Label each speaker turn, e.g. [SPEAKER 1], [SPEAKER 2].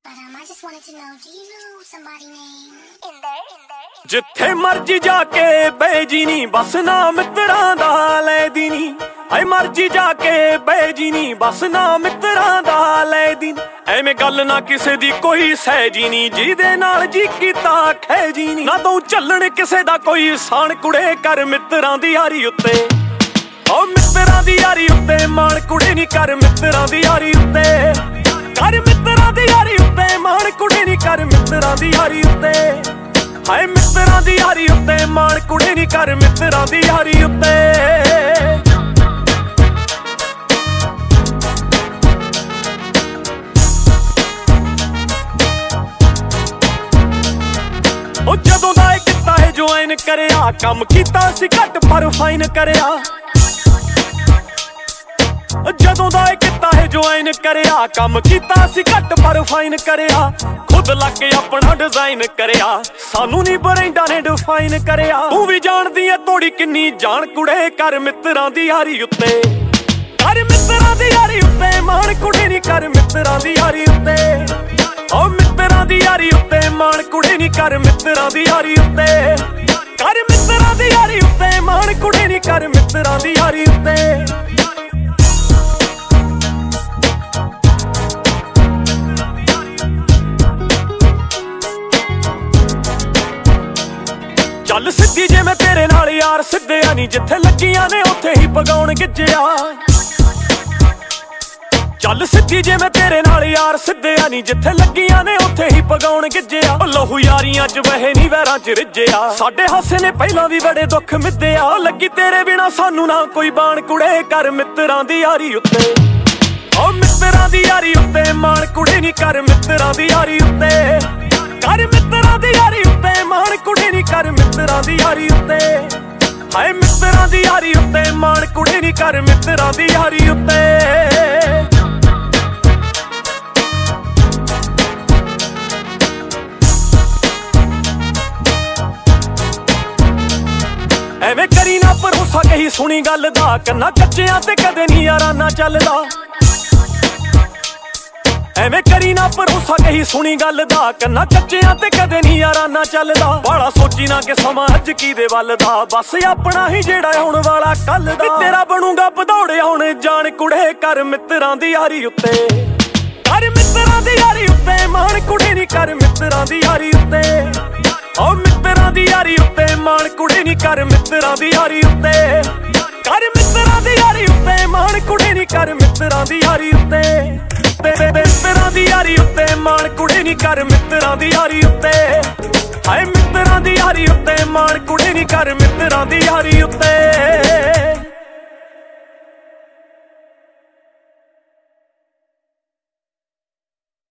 [SPEAKER 1] I just wanted to know, do you know somebody named in there?
[SPEAKER 2] ਜਿੱਥੇ ਮਰਜੀ ਜਾ ਕੇ ਬੇਜੀ ਨੀ ਬਸ ਨਾ ਮਿੱਤਰਾਂ ਦਾ ਲੈਦੀ ਨੀ ਹਾਏ ਮਰਜੀ ਜਾ ਕੇ ਬੇਜੀ ਨੀ ਬਸ ਨਾ ਮਿੱਤਰਾਂ ਦਾ ਲੈਦੀ ਨੀ ਐਵੇਂ ਗੱਲ ਨਾ ਕਿਸੇ ਦੀ ਕੋਈ ਸਹਿਜੀ ਨੀ ਜਿਹਦੇ ਨਾਲ ਜੀ ਕੀਤਾ ਖੈਜੀ ਨੀ ਨਾ ਤੂੰ ਚੱਲਣ ਕਿਸੇ ਦਾ ਕੋਈ ਸਾਨ ਕੁੜੇ ਕਰ ਮਿੱਤਰਾਂ ਦੀ ਯਾਰੀ ਉੱਤੇ ਓ ਮਿੱਤਰਾਂ ਦੀ ਯਾਰੀ ਉੱਤੇ ਮਾਣ ਕੁੜੇ ਨੀ ਕਰ ਮਿੱਤਰਾਂ ਦੀ ਯਾਰੀ ਉੱਤੇ ਕਰ ਮਿੱਤਰਾਂ ਦੀ ਯਾਰੀ ਉੱਤੇ ਮਾਣ ਕੁੜੇ ਨੀ ਕਰ ਮਿੱਤਰਾਂ ਦੀ ਯਾਰੀ ਉੱਤੇ ਹਾਏ ਮਿੱਤਰਾਂ ਦੀ ਯਾਰੀ ਉੱਤੇ ਮਾਣ ਕੁੜੇ ਨੀ ਕਰ ਮਿੱਤਰਾਂ ਦੀ ਯਾਰੀ ਉੱਤੇ ਉਹ ਜਦੋਂ ਦਾ ਇਹ ਕੀਤਾ ਹੈ ਜੁਆਇਨ ਕਰਿਆ ਕੰਮ ਕੀਤਾ ਸੀ ਘੱਟ ਪਰ ਫਾਈਨ ਕਰਿਆ ਜਦੋਂ ਦਾ ਇਹ ਕੀਤਾ ਹੈ ਜੁਆਇਨ ਕਰਿਆ ਕੰਮ ਕੀਤਾ ਸੀ ਘੱਟ ਪਰ ਫਾਈਨ ਕਰਿਆ ਖੁਦ ਲੱਗ ਕੇ ਆਪਣਾ ਡਿਜ਼ਾਈਨ ਕਰਿਆ ਸਾਨੂੰ ਨੀ ਬਰੈਂਡਾਂ ਨੇ ਡਿਫਾਈਨ ਕਰਿਆ ਤੂੰ ਵੀ ਜਾਣਦੀ ਐ ਤੋੜੀ ਕਿੰਨੀ ਜਾਣ ਕੁੜੇ ਕਰ ਮਿੱਤਰਾਂ ਦੀ ਯਾਰੀ ਉੱਤੇ ਕਰ ਮਿੱਤਰਾਂ ਦੀ ਯਾਰੀ ਉੱਤੇ ਮਾਣ ਕੁੜੇ ਨੀ ਕਰ ਮਿੱਤਰਾਂ ਦੀ ਯਾਰੀ ਉੱਤੇ ਓ ਮਿੱਤਰਾਂ ਦੀ ਯਾਰੀ ਉੱਤੇ ਮਾਣ ਕੁੜੇ ਨੀ ਕਰ ਮਿੱਤਰਾਂ ਦੀ ਯਾਰੀ ਉੱਤੇ ਕਰ ਮਿੱਤਰਾਂ ਦੀ ਯਾਰੀ ਉੱਤੇ ਮਾਣ ਕੁੜੇ ਨੀ ਕਰ ਮਿੱਤਰਾਂ ਦੀ ਯਾਰੀ ਉੱਤੇ ਚੱਲ ਸਿੱਧੀ ਜੇ ਮੈਂ ਤੇਰੇ ਨਾਲ ਯਾਰ ਸਿੱਧਿਆ ਨੀ ਜਿੱਥੇ ਲੱਗੀਆਂ ਨੇ ਉੱਥੇ ਹੀ ਪਗਾਉਣ ਗਿੱਜਿਆ ਚੱਲ ਸਿੱਧੀ ਜੇ ਮੈਂ ਤੇਰੇ ਨਾਲ ਯਾਰ ਸਿੱਧਿਆ ਨੀ ਜਿੱਥੇ ਲੱਗੀਆਂ ਨੇ ਉੱਥੇ ਹੀ ਪਗਾਉਣ ਗਿੱਜਿਆ ਲਹੂ ਯਾਰੀਆਂ ਚ ਵਹਿ ਨੀ ਵੈਰਾਂ ਚ ਰਿੱਝਿਆ ਸਾਡੇ ਹਾਸੇ ਨੇ ਪਹਿਲਾਂ ਵੀ ਬੜੇ ਦੁੱਖ ਮਿੱਧਿਆ ਲੱਗੀ ਤੇਰੇ ਬਿਨਾ ਸਾਨੂੰ ਨਾ ਕੋਈ ਬਾਣ ਕੁੜੇ ਕਰ ਮਿੱਤਰਾਂ ਦੀ ਯਾਰੀ ਉੱਤੇ ਓ ਮਿੱਤਰਾਂ ਦੀ ਯਾਰੀ ਉੱਤੇ ਮਾਣ ਕੁੜੇ ਨੀ ਕਰ ਮਿੱਤਰਾਂ ਦੀ ਯਾਰੀ ਉੱਤੇ ਕਰ ਮਿੱਤਰਾਂ ਦੀ ਯਾਰੀ ਉੱਤੇ ਮਾਣ ਕੁੜੇ ਨੀ ਕਰ ਮਿੱਤਰਾਂ ਦੀ ਯਾਰੀ ਉੱਤੇ ਹਾਏ ਮਿੱਤਰਾਂ ਦੀ ਯਾਰੀ ਉੱਤੇ ਮਾਣ ਕੁੜੇ ਨੀ ਕਰ ਮਿੱਤਰਾਂ ਦੀ ਯਾਰੀ ਉੱਤੇ ਐਵੇਂ ਕਰੀ ਨਾ ਭਰੋਸਾ ਕਹੀ ਸੁਣੀ ਗੱਲ ਦਾ ਕੰਨਾਂ ਕੱਚਿਆਂ ਤੇ ਕਦੇ ਨੀ ਯਾਰਾਨਾ ਚੱਲਦਾ ਐਵੇਂ ਕਰੀ ਨਾ ਭਰੋਸਾ ਕਹੀ ਸੁਣੀ ਗੱਲ ਦਾ ਕੰਨਾਂ ਕੱਚਿਆਂ ਤੇ ਕਦੇ ਨੀ ਯਾਰਾਨਾ ਚੱਲਦਾ ਬਾਲਾ ਸੋਚੀ ਨਾ ਕਿ ਸਮਾਂ ਅੱਜ ਕਿਹਦੇ ਵੱਲ ਦਾ ਬਸ ਆਪਣਾ ਹੀ ਜਿਹੜਾ ਹੁਣ ਵਾਲਾ ਕੱਲ ਦਾ ਤੇਰਾ ਬਣੂਗਾ ਭਦੌੜੇ ਹੁਣ ਜਾਣ ਕੁੜੇ ਕਰ ਮਿੱਤਰਾਂ ਦੀ ਯਾਰੀ ਉੱਤੇ ਕਰ ਮਿੱਤਰਾਂ ਦੀ ਯਾਰੀ ਉੱਤੇ ਮਾਣ ਕੁੜੇ ਨੀ ਕਰ ਮਿੱਤਰਾਂ ਦੀ ਯਾਰੀ ਉੱਤੇ ਓ ਮਿੱਤਰਾਂ ਦੀ ਯਾਰੀ ਉੱਤੇ ਮਾਣ ਕੁੜੇ ਨੀ ਕਰ ਮਿੱਤਰਾਂ ਦੀ ਯਾਰੀ ਉੱਤੇ ਕਰ ਮਿੱਤਰਾਂ ਦੀ ਯਾਰੀ ਉੱਤੇ ਮਾਣ ਕੁੜੇ ਨੀ ਕਰ ਮਿੱਤਰਾਂ ਦੀ ਯਾਰੀ ਉੱਤੇ ਮਿੱਤਰਾਂ ਦੀ ਯਾਰੀ ਉੱਤੇ ਮਾਣ ਕੁੜੇ ਨੀ ਕਰ ਮਿੱਤਰਾਂ ਦੀ ਯਾਰੀ ਉੱਤੇ ਹਾਏ ਮਿੱਤਰਾਂ ਦੀ ਯਾਰੀ ਉੱਤੇ ਮਾਣ ਕੁੜੇ ਨੀ ਕਰ ਮਿੱਤਰਾਂ ਦੀ ਯਾਰੀ ਉੱਤੇ